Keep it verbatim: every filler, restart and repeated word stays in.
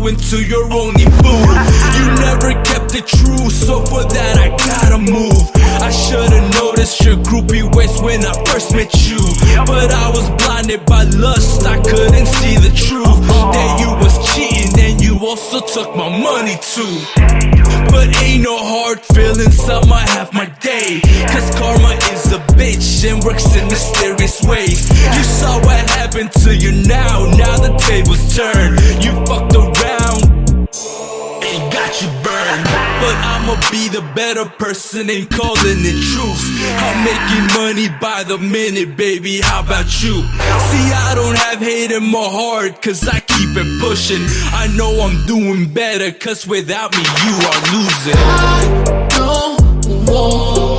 going to your only boo. You never kept it true, so for that I gotta move. I should've noticed your groupie ways when I first met you, but I was blinded by lust, I couldn't see the truth. That you was cheating and you also took my money too. But ain't no hard feelings, I'ma have my day, cause karma is a bitch and works in mysterious ways. You saw what happened to you now, now the tables turn. You fucked around and got you burned. But I'ma be the better person and calling it truth. I'm making money by the minute, baby, how about you? See, I don't have hate in my heart, cause I keep it pushing. I know I'm doing better, cause without me you are losing. I don't want